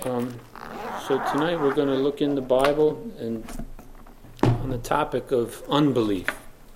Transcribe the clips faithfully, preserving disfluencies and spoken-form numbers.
Um, so tonight we're going to look in the Bible and on the topic of unbelief.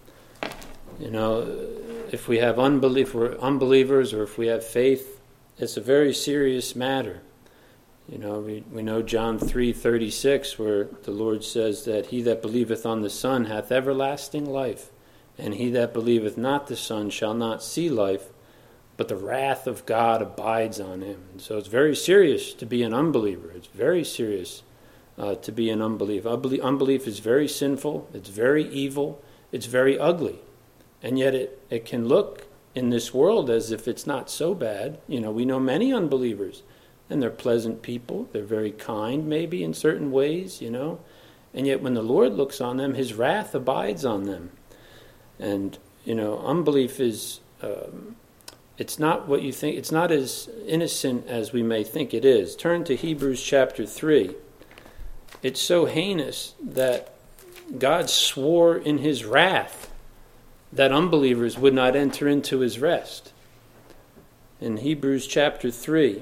You know, if we have unbelief, we're unbelievers, or if we have faith, it's a very serious matter. You know, we, we know John three thirty-six, where the Lord says that he that believeth on the Son hath everlasting life, and he that believeth not the Son shall not see life, but the wrath of God abides on him. And so it's very serious to be an unbeliever. It's very serious uh, to be an unbeliever. Unbelief, unbelief is very sinful. It's very evil. It's very ugly. And yet it, it can look in this world as if it's not so bad. You know, we know many unbelievers, and they're pleasant people. They're very kind, maybe, in certain ways, you know. And yet when the Lord looks on them, his wrath abides on them. And, you know, unbelief is... Um, It's not what you think, it's not as innocent as we may think it is. Turn to Hebrews chapter three. It's so heinous that God swore in his wrath that unbelievers would not enter into his rest. In Hebrews chapter three,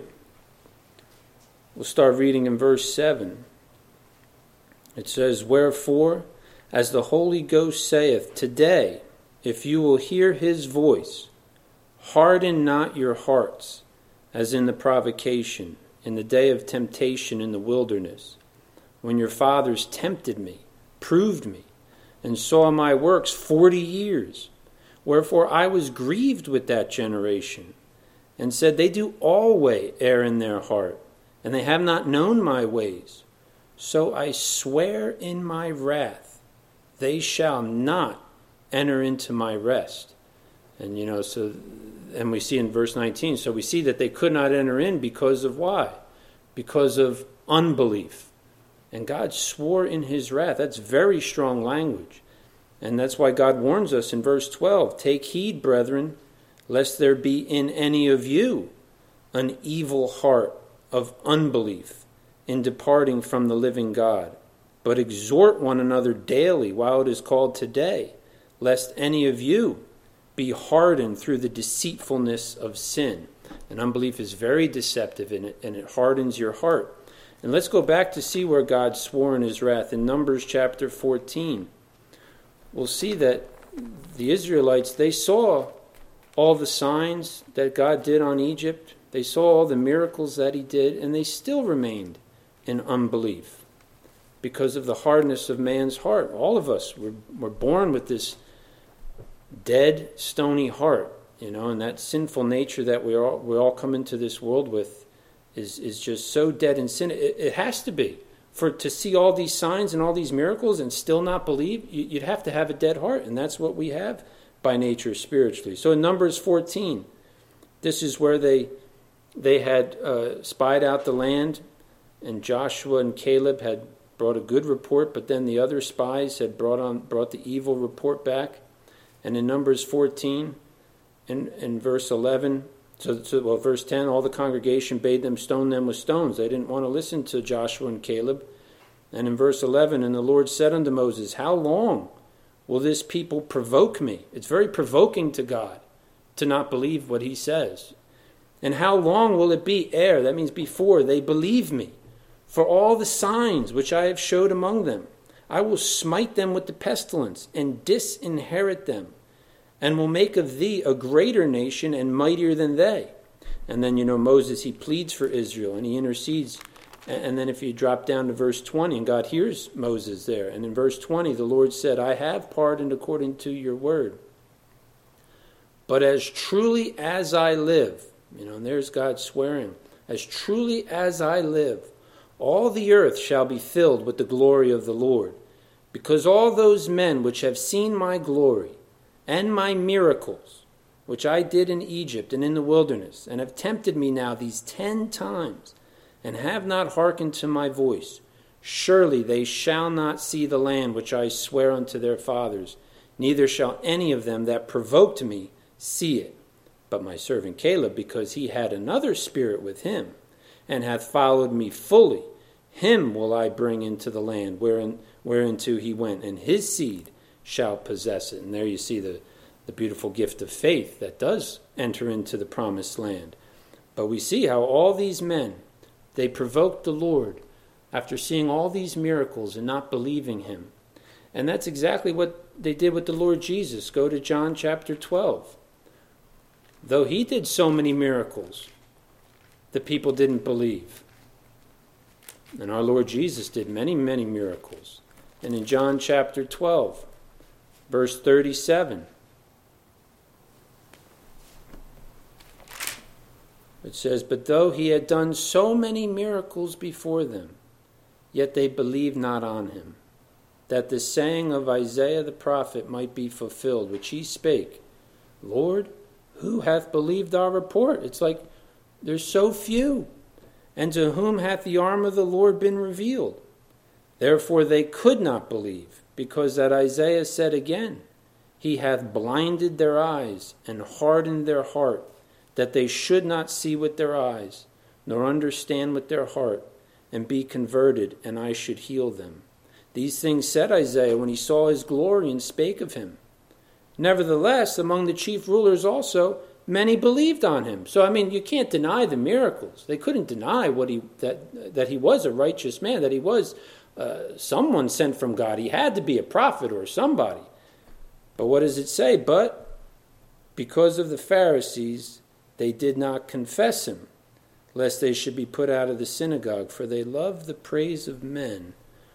we'll start reading in verse seven. It says, "Wherefore, as the Holy Ghost saith, today, if you will hear his voice, harden not your hearts, as in the provocation, in the day of temptation in the wilderness, when your fathers tempted me, proved me, and saw my works forty years. Wherefore I was grieved with that generation, and said, they do always err in their heart, and they have not known my ways. So I swear in my wrath, they shall not enter into my rest." And, you know, so, and we see in verse nineteen, so we see that they could not enter in because of why? Because of unbelief. And God swore in his wrath. That's very strong language. And that's why God warns us in verse twelve, "Take heed, brethren, lest there be in any of you an evil heart of unbelief in departing from the living God. But exhort one another daily while it is called today, lest any of you be hardened through the deceitfulness of sin." And unbelief is very deceptive in it, and it hardens your heart. And let's go back to see where God swore in his wrath. In Numbers chapter fourteen, we'll see that the Israelites, they saw all the signs that God did on Egypt. They saw all the miracles that he did, and they still remained in unbelief because of the hardness of man's heart. All of us were, were born with this dead, stony heart, you know, and that sinful nature that we all we all come into this world with is is just so dead in sin. It, it has to be. For to see all these signs and all these miracles and still not believe, you, you'd have to have a dead heart, and that's what we have by nature spiritually. So in Numbers fourteen, this is where they they had uh, spied out the land, and Joshua and Caleb had brought a good report, but then the other spies had brought on brought the evil report back. And in Numbers fourteen, in, in verse eleven, so, so well, verse ten, all the congregation bade them stone them with stones. They didn't want to listen to Joshua and Caleb. And in verse eleven, "And the Lord said unto Moses, how long will this people provoke me?" It's very provoking to God to not believe what he says. "And how long will it be ere," that means before, "they believe me, for all the signs which I have showed among them? I will smite them with the pestilence and disinherit them, and will make of thee a greater nation and mightier than they." And then, you know, Moses, he pleads for Israel and he intercedes. And then if you drop down to verse twenty, and God hears Moses there. And in verse twenty, the Lord said, "I have pardoned according to your word. But as truly as I live," you know, and there's God swearing, "as truly as I live, all the earth shall be filled with the glory of the Lord, because all those men which have seen my glory and my miracles, which I did in Egypt and in the wilderness, and have tempted me now these ten times, and have not hearkened to my voice, surely they shall not see the land which I swear unto their fathers, neither shall any of them that provoked me see it. But my servant Caleb, because he had another spirit with him, and hath followed me fully, him will I bring into the land wherein, whereinto he went, and his seed shall possess it." And there you see the, the beautiful gift of faith that does enter into the promised land. But we see how all these men, They provoked the Lord after seeing all these miracles and not believing him. And that's exactly what they did with the Lord Jesus. Go to John chapter twelve. Though he did so many miracles, the people didn't believe. And our Lord Jesus did many, many miracles. And in John chapter twelve, verse thirty-seven, it says, "But though he had done so many miracles before them, yet they believed not on him, that the saying of Isaiah the prophet might be fulfilled, which he spake, Lord, who hath believed our report?" It's like there's so few. "And to whom hath the arm of the Lord been revealed?" Therefore they could not believe, because that Isaiah said again, "He hath blinded their eyes and hardened their heart, that they should not see with their eyes, nor understand with their heart, and be converted, and I should heal them." These things said Isaiah when he saw his glory and spake of him. Nevertheless, among the chief rulers also, many believed on him. So, I mean, you can't deny the miracles. They couldn't deny what he that that he was a righteous man, that he was uh, someone sent from God. He had to be a prophet or somebody. But what does it say? But because of the Pharisees, they did not confess him, lest they should be put out of the synagogue, for they love the praise of men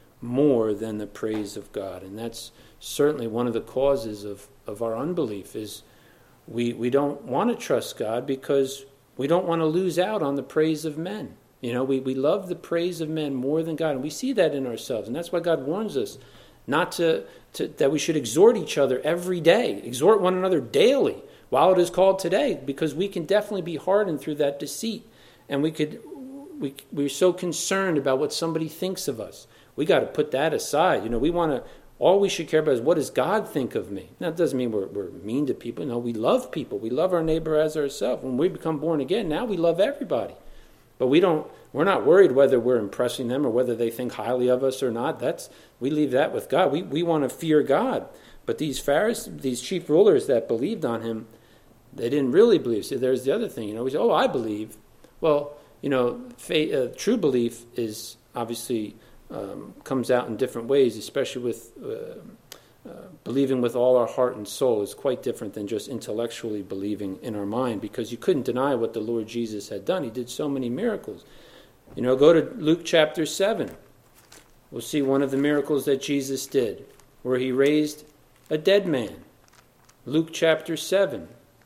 more than the praise of God. And that's certainly one of the causes of, of our unbelief, is we, we don't want to trust God because we don't want to lose out on the praise of men. You know, we, we love the praise of men more than God, and we see that in ourselves. And that's why God warns us not to, to that we should exhort each other every day, exhort one another daily, while it is called today, because we can definitely be hardened through that deceit. And we could, we, we're so concerned about what somebody thinks of us. We got to put that aside. You know, we want to, all we should care about is, what does God think of me? Now, that doesn't mean we're, we're mean to people. No, we love people. We love our neighbor as ourselves. When we become born again, now we love everybody. But we don't, we're not worried whether we're impressing them or whether they think highly of us or not. That's, we leave that with God. We, we want to fear God. But these Pharisees, these chief rulers that believed on him, they didn't really believe. See, there's the other thing. You know, we say, oh, I believe. Well, you know, faith, uh, true belief is obviously um, comes out in different ways, especially with uh, uh, believing with all our heart and soul is quite different than just intellectually believing in our mind, because you couldn't deny what the Lord Jesus had done. He did so many miracles. You know, go to Luke chapter seven. We'll see one of the miracles that Jesus did, where he raised a dead man. Luke chapter seven,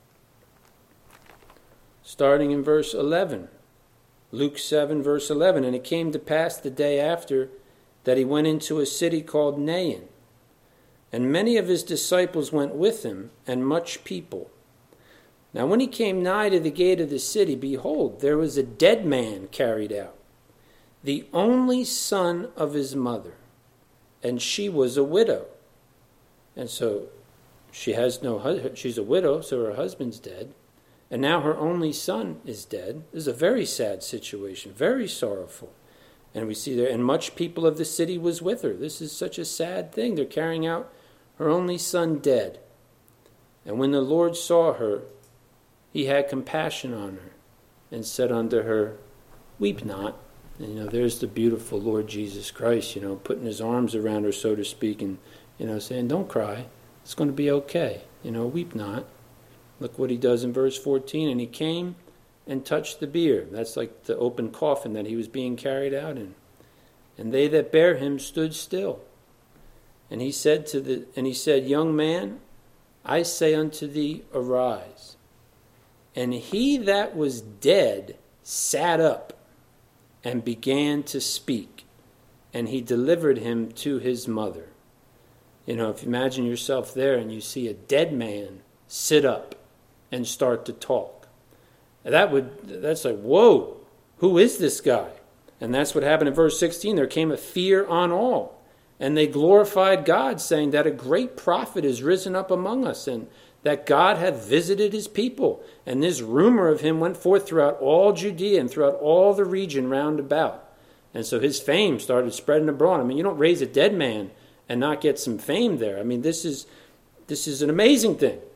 starting in verse eleven. Luke seven, verse eleven. "And it came to pass the day after that he went into a city called Nain. And many of his disciples went with him, and much people. Now when he came nigh to the gate of the city, behold, there was a dead man carried out, the only son of his mother, and she was a widow." And so she has no husband. She's a widow, so her husband's dead. And now her only son is dead. This is a very sad situation, very sorrowful. And we see there, and much people of the city was with her. This is such a sad thing. They're carrying out her only son dead. And when the Lord saw her, he had compassion on her and said unto her, "Weep not." And, you know, there's the beautiful Lord Jesus Christ, you know, putting his arms around her, so to speak, and, you know, saying, don't cry. It's going to be okay. You know, weep not. Look what he does in verse fourteen. "And he came and touched the bier." That's like the open coffin that he was being carried out in. "And they that bare him stood still. And he said to the and he said, Young man, I say unto thee, arise. And he that was dead sat up and began to speak. And he delivered him to his mother." You know, if you imagine yourself there and you see a dead man sit up and start to talk, that would that's like, whoa, who is this guy? And that's what happened in verse sixteen. "There came a fear on all, and they glorified God, saying that a great prophet is risen up among us, and that God hath visited his people. And this rumor of him went forth throughout all Judea and throughout all the region round about." And so his fame started spreading abroad. I mean, you don't raise a dead man and not get some fame there. I mean, this is this is an amazing thing.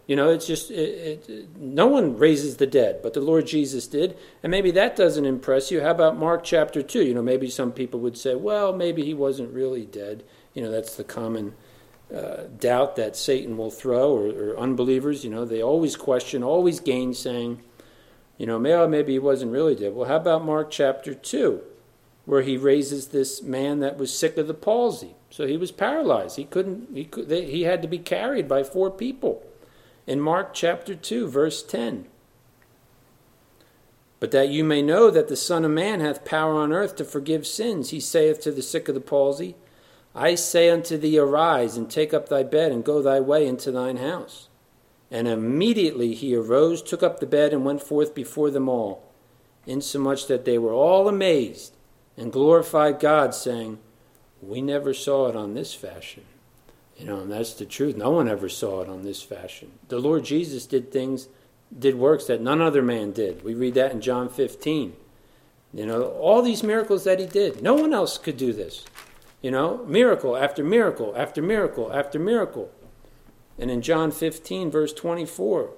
You know, it's just, it, it, no one raises the dead, but the Lord Jesus did. And maybe that doesn't impress you. How about Mark chapter two? You know, maybe some people would say, well, maybe he wasn't really dead. You know, that's the common uh, doubt that Satan will throw, or, or unbelievers, you know, they always question, always gainsaying. You know, maybe, maybe he wasn't really dead. Well, how about Mark chapter two, where he raises this man that was sick of the palsy? So he was paralyzed. He couldn't, he could, they, he had to be carried by four people. In Mark chapter two, verse ten. But that you may know that the Son of Man hath power on earth to forgive sins, he saith to the sick of the palsy, I say unto thee, arise, and take up thy bed, and go thy way into thine house. And immediately he arose, took up the bed, and went forth before them all, insomuch that they were all amazed, and glorified God, saying, we never saw it on this fashion. You know, and that's the truth. No one ever saw it on this fashion. The Lord Jesus did things, did works that none other man did. We read that in John fifteen. You know, all these miracles that he did. No one else could do this. You know, miracle after miracle after miracle after miracle. And in John fifteen, verse twenty-four,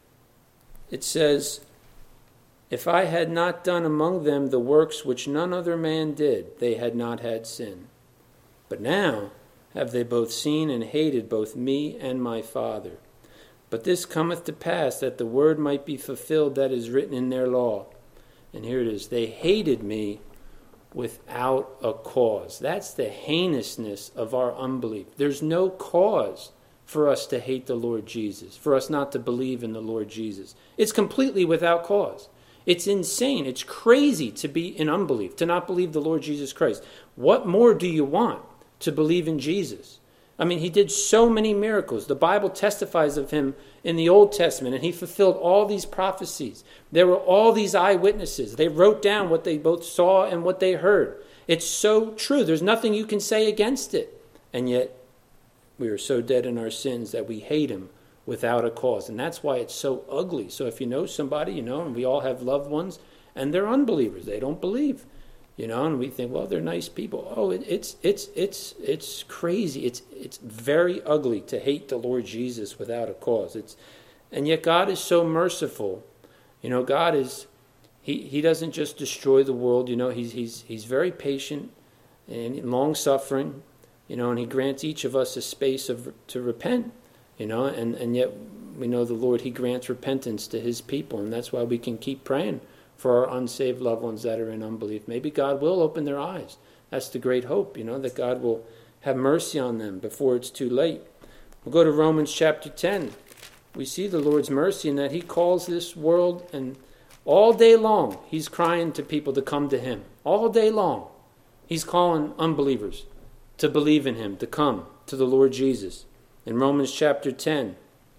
it says, if I had not done among them the works which none other man did, they had not had sin. But now have they both seen and hated both me and my Father. But this cometh to pass, that the word might be fulfilled that is written in their law. And here it is, they hated me without a cause. That's the heinousness of our unbelief. There's no cause for us to hate the Lord Jesus, for us not to believe in the Lord Jesus. It's completely without cause. It's insane. It's crazy to be in unbelief, to not believe the Lord Jesus Christ. What more do you want to believe in Jesus? I mean, he did so many miracles. The Bible testifies of him in the Old Testament, and he fulfilled all these prophecies. There were all these eyewitnesses. They wrote down what they both saw and what they heard. It's so true. There's nothing you can say against it. And yet, we are so dead in our sins that we hate him without a cause. And that's why it's so ugly. So if you know somebody, you know, and we all have loved ones, and they're unbelievers. They don't believe. You know, and we think, well, they're nice people. Oh, it, it's it's it's it's crazy. It's it's very ugly to hate the Lord Jesus without a cause. It's, and yet God is so merciful. You know, God is, he he doesn't just destroy the world. You know, he's he's he's very patient and long suffering. You know, and he grants each of us a space of to repent. You know, and and yet we know the Lord, he grants repentance to his people, and that's why we can keep praying for our unsaved loved ones that are in unbelief. Maybe God will open their eyes. That's the great hope, you know, that God will have mercy on them before it's too late. We'll go to Romans chapter ten. We see the Lord's mercy in that he calls this world, and all day long he's crying to people to come to him. All day long he's calling unbelievers to believe in him, to come to the Lord Jesus. In Romans chapter ten,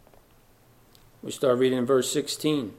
we start reading in verse sixteen.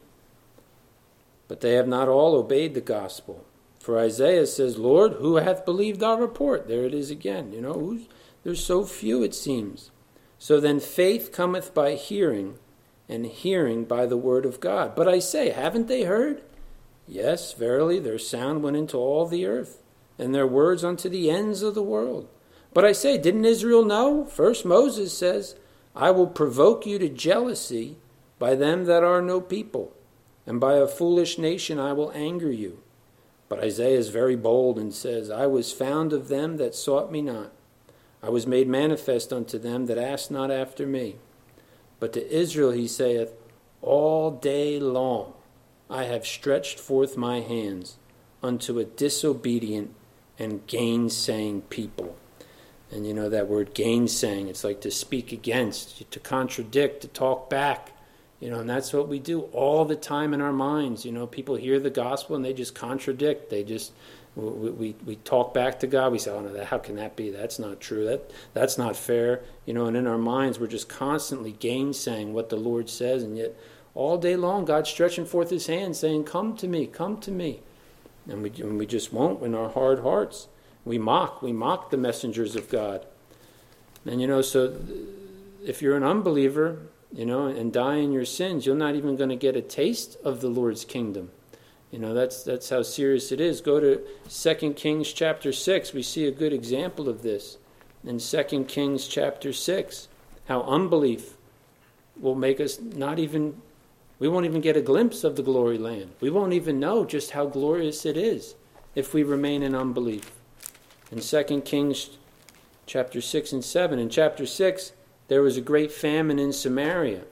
But they have not all obeyed the gospel. For Isaiah says, Lord, who hath believed our report? There it is again. You know, who's, there's so few, it seems. So then faith cometh by hearing, and hearing by the word of God. But I say, haven't they heard? Yes, verily, their sound went into all the earth, and their words unto the ends of the world. But I say, didn't Israel know? First Moses says, I will provoke you to jealousy by them that are no people. And by a foolish nation I will anger you. But Isaiah is very bold and says, I was found of them that sought me not. I was made manifest unto them that asked not after me. But to Israel he saith, all day long I have stretched forth my hands unto a disobedient and gainsaying people. And you know that word gainsaying, it's like to speak against, to contradict, to talk back. You know, and that's what we do all the time in our minds. You know, people hear the gospel and they just contradict. They just, we we, we talk back to God. We say, oh, no, how can that be? That's not true. That That's not fair. You know, and in our minds, we're just constantly gainsaying what the Lord says. And yet, all day long, God's stretching forth his hand saying, come to me, come to me. And we, and we just won't in our hard hearts. We mock. We mock the messengers of God. And, you know, so if you're an unbeliever, you know, and die in your sins, you're not even going to get a taste of the Lord's kingdom. You know, that's that's how serious it is. Go to Second Kings chapter six. We see a good example of this in Second Kings chapter six, how unbelief will make us not even, we won't even get a glimpse of the glory land. We won't even know just how glorious it is if we remain in unbelief. In Second Kings chapter six and seven, in chapter six, there was a great famine in Samaria.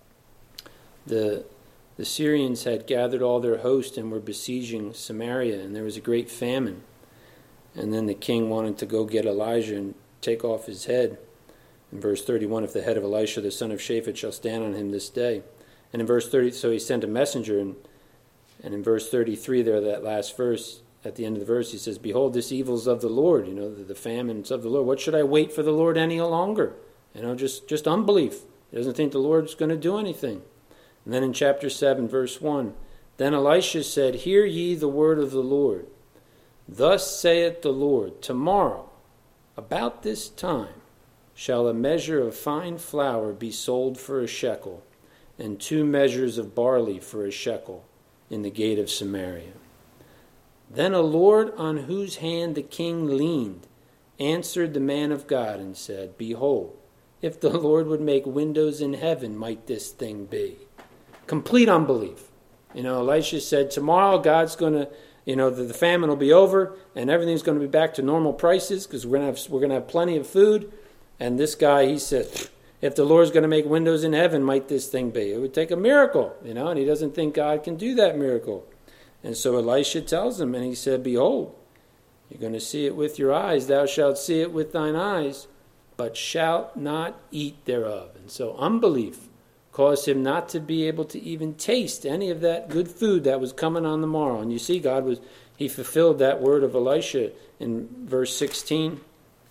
The, the Syrians had gathered all their host and were besieging Samaria, and there was a great famine. And then the king wanted to go get Elijah and take off his head. In verse thirty-one, if the head of Elisha the son of Shaphat shall stand on him this day. And in verse thirty, so he sent a messenger, and, and in verse thirty-three there, that last verse, at the end of the verse, he says, behold, this evil's of the Lord, you know, the, the famine's of the Lord. What should I wait for the Lord any longer? You know, just, just unbelief. He doesn't think the Lord's going to do anything. And then in chapter seven, verse one, then Elisha said, hear ye the word of the Lord. Thus saith the Lord, tomorrow, about this time, shall a measure of fine flour be sold for a shekel, and two measures of barley for a shekel in the gate of Samaria. Then a Lord on whose hand the king leaned answered the man of God and said, behold, if the Lord would make windows in heaven, might this thing be? Complete unbelief. You know, Elisha said, tomorrow God's going to, you know, the, the famine will be over and everything's going to be back to normal prices because we're going to have, we're going to have plenty of food. And this guy, he said, if the Lord's going to make windows in heaven, might this thing be? It would take a miracle, you know, and he doesn't think God can do that miracle. And so Elisha tells him, and he said, behold, you're going to see it with your eyes. Thou shalt see it with thine eyes, but shalt not eat thereof. And so unbelief caused him not to be able to even taste any of that good food that was coming on the morrow. And you see, God was, he fulfilled that word of Elisha in verse sixteen.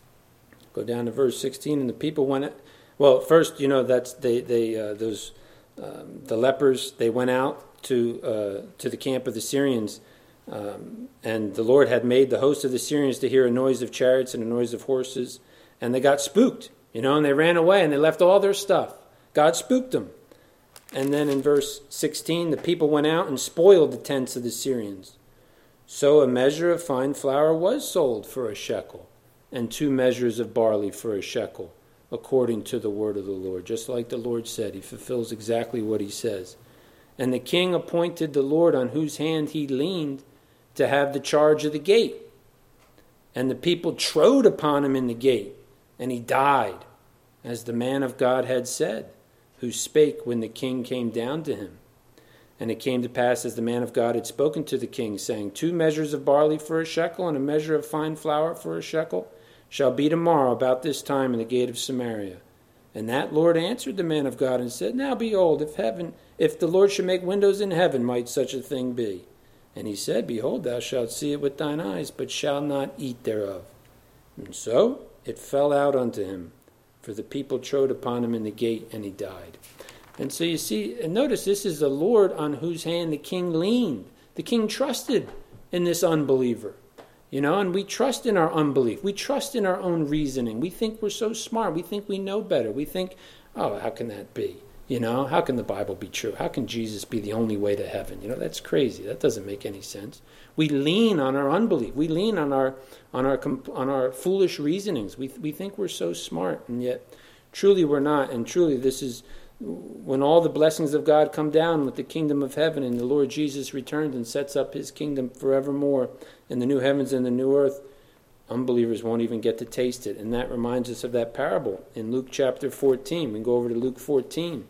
Go down to verse sixteen, and the people went, well, first, you know, that's, they, they uh, those, um, the lepers, they went out to uh, to the camp of the Syrians, um, and the Lord had made the host of the Syrians to hear a noise of chariots and a noise of horses, and they got spooked, you know, and they ran away, and they left all their stuff. God spooked them. And then in verse sixteen, the people went out and spoiled the tents of the Syrians. So a measure of fine flour was sold for a shekel, and two measures of barley for a shekel, according to the word of the Lord. Just like the Lord said, he fulfills exactly what he says. And the king appointed the Lord on whose hand he leaned to have the charge of the gate. And the people trode upon him in the gate, and he died, as the man of God had said, who spake when the king came down to him. And it came to pass, as the man of God had spoken to the king, saying, two measures of barley for a shekel, and a measure of fine flour for a shekel, shall be tomorrow about this time in the gate of Samaria. And that Lord answered the man of God and said, now behold, if heaven, if the Lord should make windows in heaven, might such a thing be? And he said, behold, thou shalt see it with thine eyes, but shalt not eat thereof. And so it fell out unto him, for the people trode upon him in the gate, and he died. And so you see, and notice this is the Lord on whose hand the king leaned. The king trusted in this unbeliever. You know, and we trust in our unbelief. We trust in our own reasoning. We think we're so smart. We think we know better. We think, oh, how can that be? You know, how can the Bible be true? How can Jesus be the only way to heaven? You know, that's crazy. That doesn't make any sense. We lean on our unbelief. We lean on our on our on our foolish reasonings. We we think we're so smart, and yet truly we're not. And truly, this is when all the blessings of God come down with the kingdom of heaven, and the Lord Jesus returns and sets up his kingdom forevermore in the new heavens and the new earth. Unbelievers won't even get to taste it. And that reminds us of that parable in Luke chapter fourteen. We can go over to Luke fourteen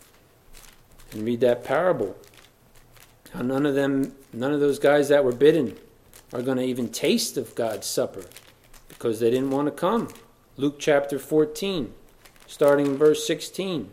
and read that parable. How none of them, none of those guys that were bidden are going to even taste of God's supper because they didn't want to come. Luke chapter fourteen, starting in verse sixteen.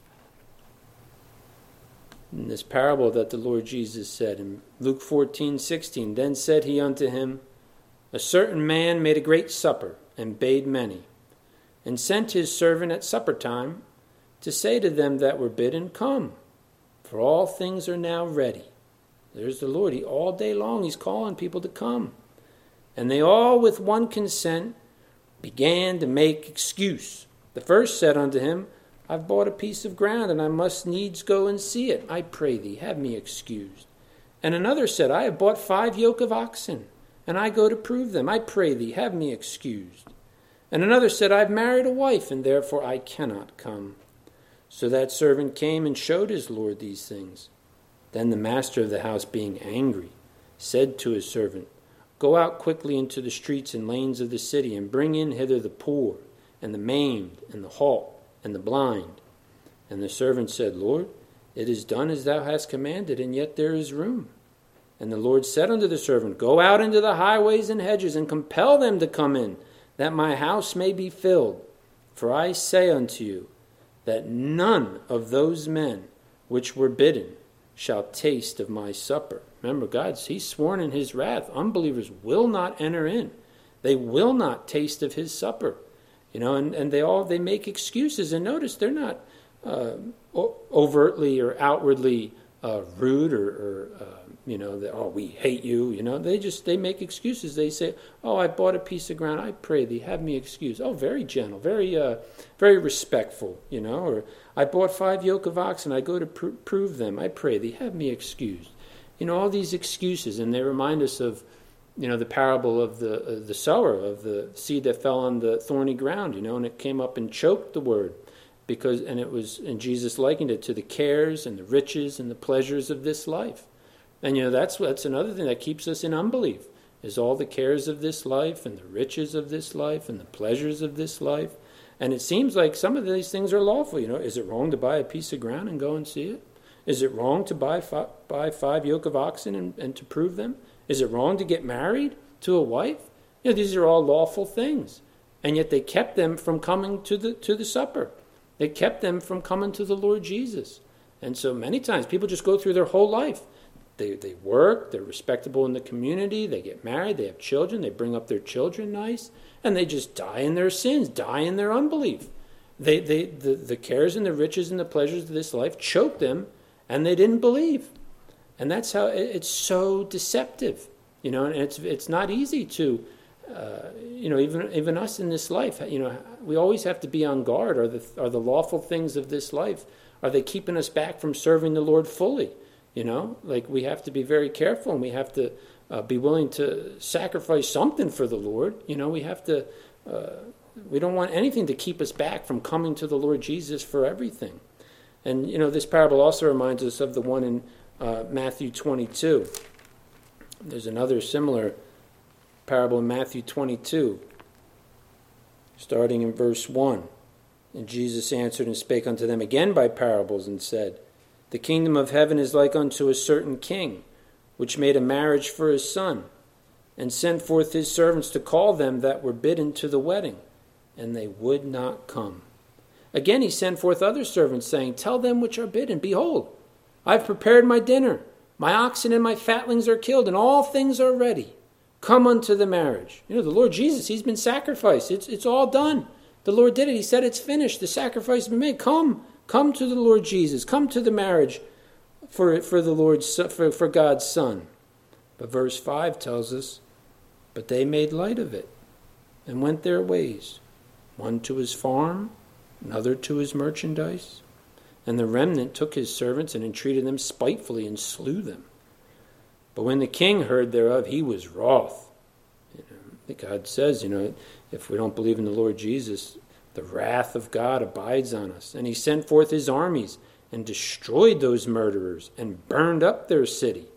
In this parable that the Lord Jesus said in Luke fourteen sixteen, then said he unto him, a certain man made a great supper, and bade many, and sent his servant at supper time to say to them that were bidden, come, for all things are now ready. There's the Lord. He, all day long he's calling people to come. And they all with one consent began to make excuse. The first said unto him, I've bought a piece of ground, and I must needs go and see it. I pray thee, have me excused. And another said, I have bought five yoke of oxen, and I go to prove them. I pray thee, have me excused. And another said, I've married a wife, and therefore I cannot come. So that servant came and showed his lord these things. Then the master of the house, being angry, said to his servant, Go out quickly into the streets and lanes of the city, and bring in hither the poor, and the maimed, and the halt, and the blind. And the servant said, Lord, it is done as thou hast commanded, and yet there is room. And the Lord said unto the servant, Go out into the highways and hedges, and compel them to come in, that my house may be filled. For I say unto you, that none of those men which were bidden shall taste of my supper. Remember, God's, he's sworn in his wrath, unbelievers will not enter in. They will not taste of his supper. You know, and, and they all, they make excuses. And notice, they're not uh, overtly or outwardly uh, rude or, or uh, you know, they, oh, we hate you. You know, they just, they make excuses. They say, oh, I bought a piece of ground. I pray thee, have me excused. Oh, very gentle, very, uh, very respectful, you know. Or I bought five yoke of oxen. I go to pr- prove them. I pray thee, have me excused. You know, all these excuses, and they remind us of, you know, the parable of the uh, the sower, of the seed that fell on the thorny ground, you know, and it came up and choked the word, because, and it was, and Jesus likened it to the cares and the riches and the pleasures of this life. And, you know, that's that's another thing that keeps us in unbelief, is all the cares of this life and the riches of this life and the pleasures of this life. And it seems like some of these things are lawful. You know, is it wrong to buy a piece of ground and go and see it? Is it wrong to buy five, buy five yoke of oxen and, and to prove them? Is it wrong to get married to a wife? You know, these are all lawful things. And yet they kept them from coming to the to the supper. They kept them from coming to the Lord Jesus. And so many times people just go through their whole life. They they work, they're respectable in the community, they get married, they have children, they bring up their children nice, and they just die in their sins, die in their unbelief. They they the, the cares and the riches and the pleasures of this life choke them, and they didn't believe. And that's how it, it's so deceptive. You know, and it's it's not easy to uh, you know, even even us in this life, you know, we always have to be on guard. Are the are the lawful things of this life, are they keeping us back from serving the Lord fully? You know, like we have to be very careful, and we have to uh, be willing to sacrifice something for the Lord. You know, we have to, uh, we don't want anything to keep us back from coming to the Lord Jesus for everything. And, you know, this parable also reminds us of the one in uh, Matthew twenty-two. There's another similar parable in Matthew twenty-two, starting in verse one. And Jesus answered and spake unto them again by parables, and said, The kingdom of heaven is like unto a certain king, which made a marriage for his son, and sent forth his servants to call them that were bidden to the wedding, and they would not come. Again he sent forth other servants, saying, Tell them which are bidden, Behold, I have prepared my dinner. My oxen and my fatlings are killed, and all things are ready. Come unto the marriage. You know, the Lord Jesus, he's been sacrificed. It's, it's all done. The Lord did it. He said it's finished. The sacrifice has been made. Come. Come to the Lord Jesus. Come to the marriage for for the Lord's for, for God's Son. But verse five tells us, but they made light of it and went their ways, one to his farm, another to his merchandise. And the remnant took his servants and entreated them spitefully and slew them. But when the king heard thereof, he was wroth. You know, God says, you know, if we don't believe in the Lord Jesus, the wrath of God abides on us. And he sent forth his armies and destroyed those murderers and burned up their city.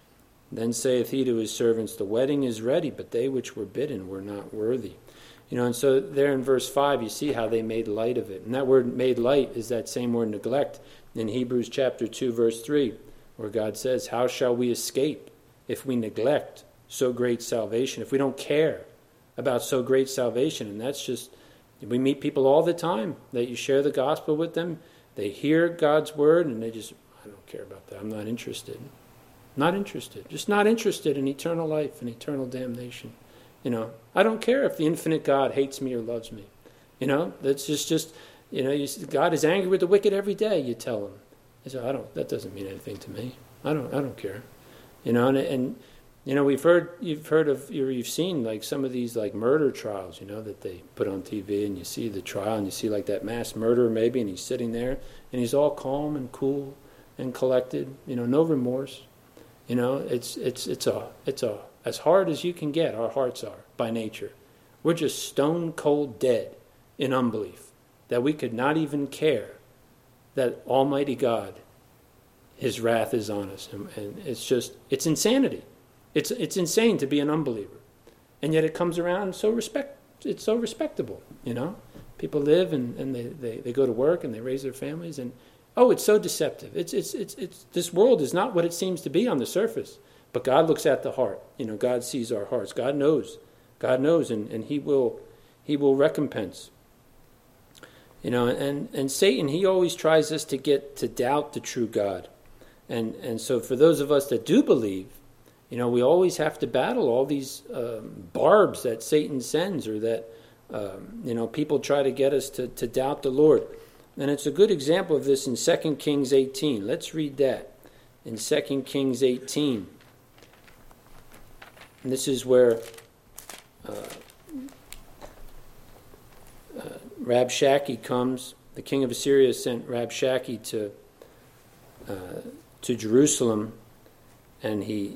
Then saith he to his servants, The wedding is ready, but they which were bidden were not worthy. You know, and so there in verse five, you see how they made light of it. And that word made light is that same word neglect in Hebrews chapter two, verse three, where God says, How shall we escape if we neglect so great salvation, if we don't care about so great salvation? And that's just, we meet people all the time that you share the gospel with them. They hear God's word and they just, I don't care about that. I'm not interested. Not interested. Just not interested in eternal life and eternal damnation. You know, I don't care if the infinite God hates me or loves me. You know, that's just, just you know, you, God is angry with the wicked every day, you tell him. I say, I don't, that doesn't mean anything to me. I don't, I don't care. You know, and, and you know, we've heard, you've heard of, you've seen like some of these like murder trials, you know, that they put on T V, and you see the trial and you see like that mass murderer maybe, and he's sitting there and he's all calm and cool and collected, you know, no remorse. You know, it's, it's, it's a, it's a, as hard as you can get, our hearts are by nature. We're just stone cold dead in unbelief, that we could not even care that Almighty God, His wrath is on us. And, and it's just, it's insanity. It's it's insane to be an unbeliever. And yet it comes around so respect, it's so respectable, you know. People live and, and they, they, they go to work and they raise their families and, oh, it's so deceptive. It's, it's, it's, it's, this world is not what it seems to be on the surface. But God looks at the heart. You know, God sees our hearts. God knows. God knows, and, and He will He will recompense. You know, and, and Satan, he always tries us to get to doubt the true God. And and so for those of us that do believe, you know, we always have to battle all these um, barbs that Satan sends, or that, um, you know, people try to get us to, to doubt the Lord. And it's a good example of this in Second Kings eighteen. Let's read that in Second Kings eighteen. And this is where uh, uh, Rabshakeh comes. The king of Assyria sent Rabshakeh to uh, to Jerusalem, and he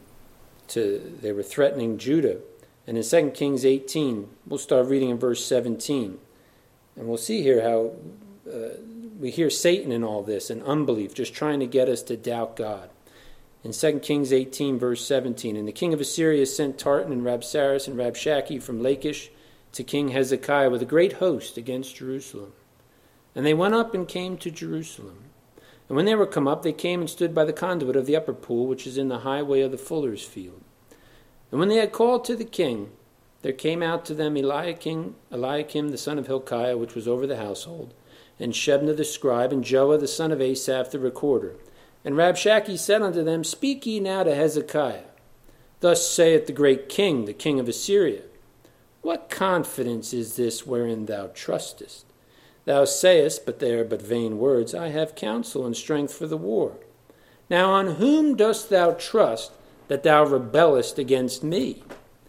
to they were threatening Judah. And in Second Kings eighteen, we'll start reading in verse seventeen, and we'll see here how uh, we hear Satan in all this and unbelief, just trying to get us to doubt God. In Second Kings eighteen, verse seventeen, and the king of Assyria sent Tartan and Rabsaris and Rabshakeh from Lachish to King Hezekiah with a great host against Jerusalem. And they went up and came to Jerusalem. And when they were come up, they came and stood by the conduit of the upper pool, which is in the highway of the fuller's field. And when they had called to the king, there came out to them Eliakim, Eliakim the son of Hilkiah, which was over the household, and Shebna the scribe, and Joah the son of Asaph the recorder. And Rabshakeh said unto them, Speak ye now to Hezekiah. Thus saith the great king, the king of Assyria, What confidence is this wherein thou trustest? Thou sayest, but they are but vain words, I have counsel and strength for the war. Now on whom dost thou trust that thou rebellest against me?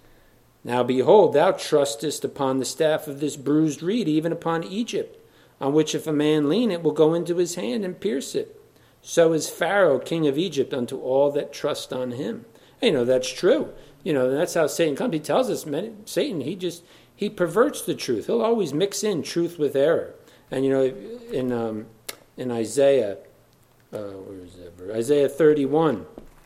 Now behold, thou trustest upon the staff of this bruised reed, even upon Egypt, on which if a man lean, it will go into his hand and pierce it. So is Pharaoh, king of Egypt, unto all that trust on him. And, you know, that's true. You know, that's how Satan comes. He tells us, man, Satan, he just, he perverts the truth. He'll always mix in truth with error. And, you know, in um, in Isaiah, uh, where is that? Isaiah thirty-one,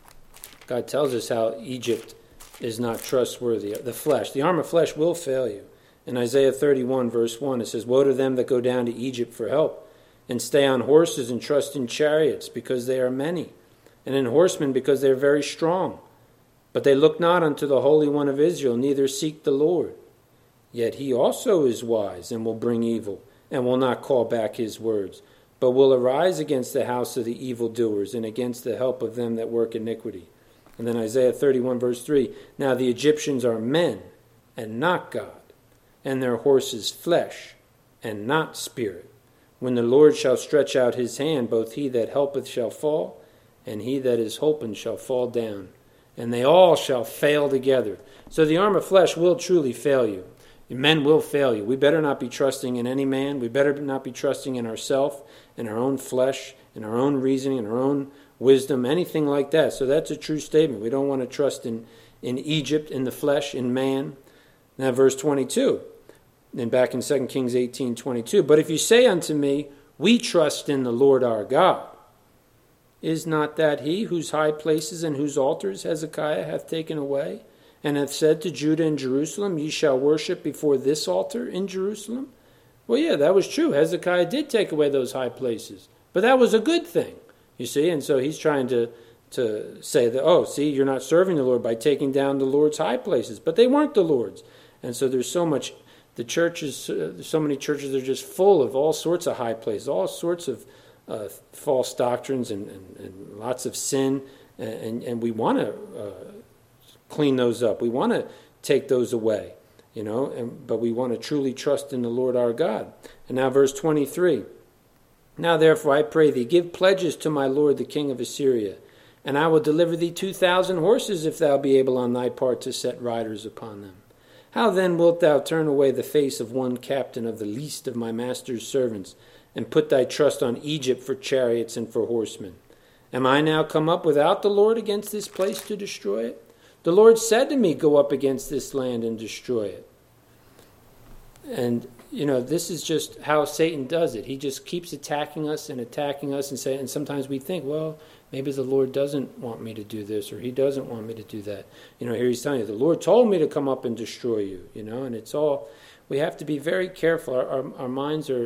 God tells us how Egypt is not trustworthy. The flesh, the arm of flesh will fail you. In Isaiah thirty-one, verse one, it says, Woe to them that go down to Egypt for help, and stay on horses and trust in chariots, because they are many, and in horsemen, because they are very strong. But they look not unto the Holy One of Israel, neither seek the Lord. Yet he also is wise, and will bring evil, and will not call back his words, but will arise against the house of the evildoers, and against the help of them that work iniquity. And then Isaiah thirty-one, verse three, Now the Egyptians are men, and not God, and their horses flesh, and not spirit. When the Lord shall stretch out his hand, both he that helpeth shall fall, and he that is holpen shall fall down, and they all shall fail together. So the arm of flesh will truly fail you. Men will fail you. We better not be trusting in any man. We better not be trusting in ourselves, in our own flesh, in our own reasoning, in our own wisdom, anything like that. So that's a true statement. We don't want to trust in, in Egypt, in the flesh, in man. Now verse twenty-two, and back in Second Kings eighteen, twenty-two, But if you say unto me, We trust in the Lord our God, is not that he whose high places and whose altars Hezekiah hath taken away, and hath said to Judah and Jerusalem, Ye shall worship before this altar in Jerusalem? Well, yeah, that was true. Hezekiah did take away those high places. But that was a good thing, you see. And so he's trying to, to say that, oh, see, you're not serving the Lord by taking down the Lord's high places. But they weren't the Lord's. And so there's so much, the churches, uh, so many churches are just full of all sorts of high places, all sorts of uh, false doctrines and, and, and lots of sin. And, and, and we want to Uh, clean those up. We want to take those away, you know, and, but we want to truly trust in the Lord our God. And now verse twenty-three. Now therefore I pray thee, give pledges to my lord the king of Assyria, and I will deliver thee two thousand horses, if thou be able on thy part to set riders upon them. How then wilt thou turn away the face of one captain of the least of my master's servants, and put thy trust on Egypt for chariots and for horsemen? Am I now come up without the Lord against this place to destroy it? The Lord said to me, Go up against this land and destroy it. And, you know, this is just how Satan does it. He just keeps attacking us and attacking us and say, and sometimes we think, well, maybe the Lord doesn't want me to do this, or he doesn't want me to do that. You know, here he's telling you, the Lord told me to come up and destroy you, you know, and it's all, we have to be very careful. Our, our, our minds are,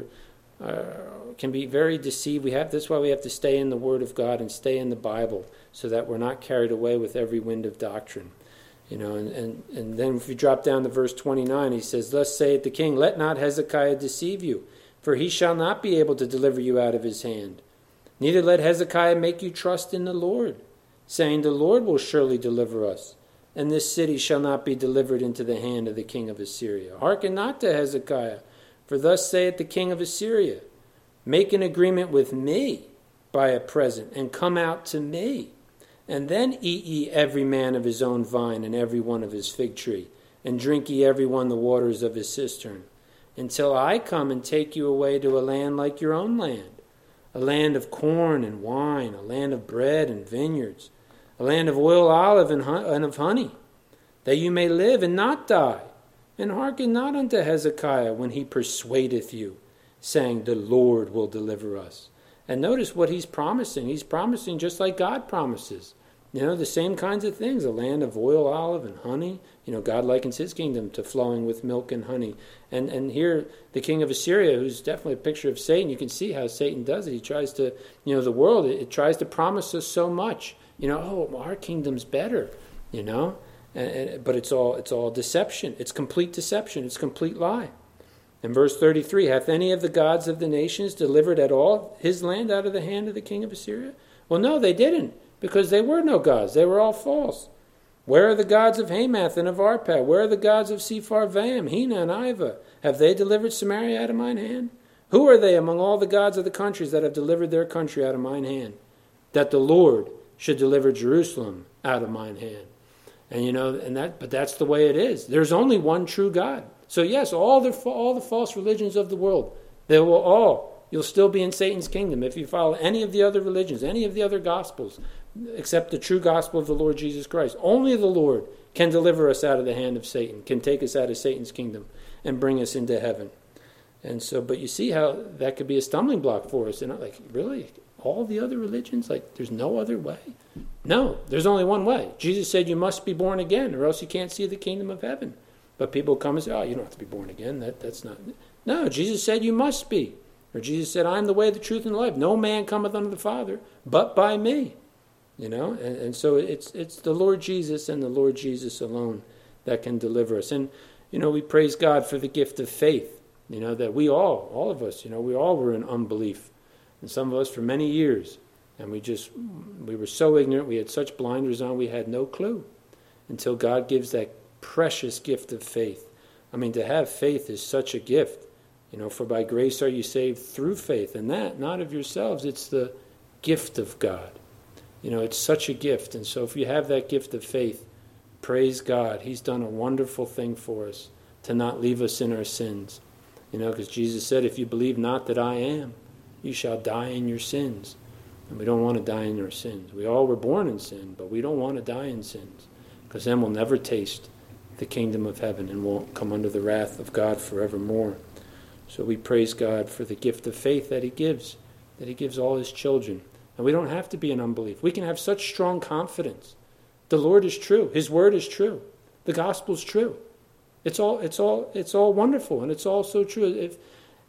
uh, can be very deceived. We have, that's why we have to stay in the Word of God and stay in the Bible so that we're not carried away with every wind of doctrine. You know, and, and, and then if you drop down to verse twenty-nine, he says, "Thus saith the king, let not Hezekiah deceive you, for he shall not be able to deliver you out of his hand. Neither let Hezekiah make you trust in the Lord, saying, the Lord will surely deliver us, and this city shall not be delivered into the hand of the king of Assyria. Hearken not to Hezekiah, for thus saith the king of Assyria, make an agreement with me by a present, and come out to me. And then eat ye every man of his own vine, and every one of his fig tree, and drink ye every one the waters of his cistern, until I come and take you away to a land like your own land, a land of corn and wine, a land of bread and vineyards, a land of oil, olive, and, hun- and of honey, that you may live and not die. And hearken not unto Hezekiah when he persuadeth you, saying, the Lord will deliver us." And notice what he's promising. He's promising just like God promises. You know, the same kinds of things, a land of oil, olive, and honey. You know, God likens his kingdom to flowing with milk and honey. And and here, the king of Assyria, who's definitely a picture of Satan, you can see how Satan does it. He tries to, you know, the world, it, it tries to promise us so much. You know, oh, well, our kingdom's better, you know. And, and, but it's all it's all deception. It's complete deception. It's complete lie. In verse thirty-three, hath any of the gods of the nations delivered at all his land out of the hand of the king of Assyria? Well, no, they didn't, because they were no gods. They were all false. Where are the gods of Hamath and of Arpad? Where are the gods of Sepharvaim, Hena, and Iva? Have they delivered Samaria out of mine hand? Who are they among all the gods of the countries that have delivered their country out of mine hand? That the Lord should deliver Jerusalem out of mine hand. And you know, and that, but that's the way it is. There's only one true God. So yes, all the all the false religions of the world, they will all, you'll still be in Satan's kingdom if you follow any of the other religions, any of the other gospels, except the true gospel of the Lord Jesus Christ. Only the Lord can deliver us out of the hand of Satan, can take us out of Satan's kingdom and bring us into heaven. And so, but you see how that could be a stumbling block for us. And like, really? All the other religions? Like, there's no other way? No, there's only one way. Jesus said you must be born again, or else you can't see the kingdom of heaven. But people come and say, oh, you don't have to be born again. That That's not... No, Jesus said you must be. Or Jesus said, I am the way, the truth, and the life. No man cometh unto the Father but by me. You know, and, and so it's it's the Lord Jesus and the Lord Jesus alone that can deliver us. And, you know, we praise God for the gift of faith. You know, that we all, all of us, you know, we all were in unbelief. And some of us for many years. And we just, we were so ignorant, we had such blinders on, we had no clue. Until God gives that precious gift of faith. I mean, to have faith is such a gift. You know, for by grace are you saved through faith. And that, not of yourselves, it's the gift of God. You know, it's such a gift. And so if you have that gift of faith, praise God. He's done a wonderful thing for us to not leave us in our sins. You know, because Jesus said, if you believe not that I am, you shall die in your sins. And we don't want to die in our sins. We all were born in sin, but we don't want to die in sins, because then we'll never taste the kingdom of heaven and won't come under the wrath of God forevermore. So we praise God for the gift of faith that he gives, that he gives all his children. And we don't have to be in unbelief. We can have such strong confidence. The Lord is true. His word is true. The gospel is true. It's all it's all it's all wonderful, and it's all so true. If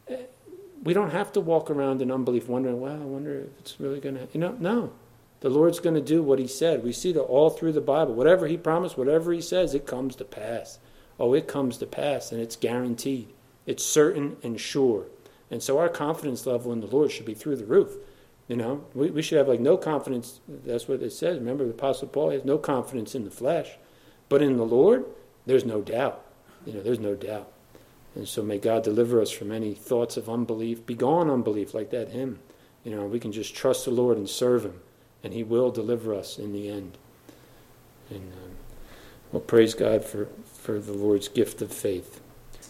we don't have to walk around in unbelief wondering, well, I wonder if it's really going to, you know, no. The Lord's going to do what he said. We see that all through the Bible. Whatever he promised, whatever he says, it comes to pass. Oh, it comes to pass, and it's guaranteed. It's certain and sure. And so our confidence level in the Lord should be through the roof. You know, we, we should have like no confidence. That's what it says. Remember, the Apostle Paul has no confidence in the flesh. But in the Lord, there's no doubt. You know, there's no doubt. And so may God deliver us from any thoughts of unbelief. Begone unbelief, like that hymn. You know, we can just trust the Lord and serve him, and he will deliver us in the end. And um, well, praise God for, for the Lord's gift of faith.